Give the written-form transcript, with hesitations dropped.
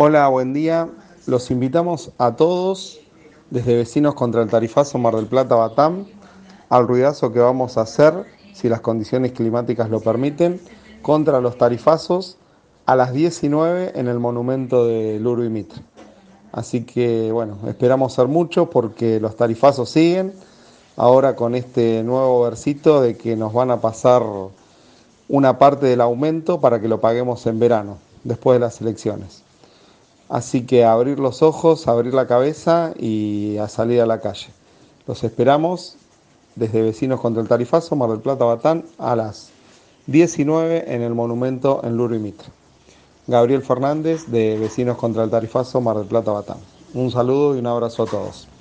Hola, buen día. Los invitamos a todos, desde Vecinos contra el Tarifazo Mar del Plata Batam, al ruidazo que vamos a hacer, si las condiciones climáticas lo permiten, contra los tarifazos a las 19 en el monumento de Luro y Mitre. Así que bueno, esperamos ser muchos porque los tarifazos siguen. Ahora con este nuevo versito de que nos van a pasar una parte del aumento para que lo paguemos en verano, después de las elecciones. Así que a abrir los ojos, a abrir la cabeza y a salir a la calle. Los esperamos desde Vecinos contra el Tarifazo, Mar del Plata, Batán, a las 19 en el monumento en Luro y Mitre. Gabriel Fernández de Vecinos contra el Tarifazo, Mar del Plata, Batán. Un saludo y un abrazo a todos.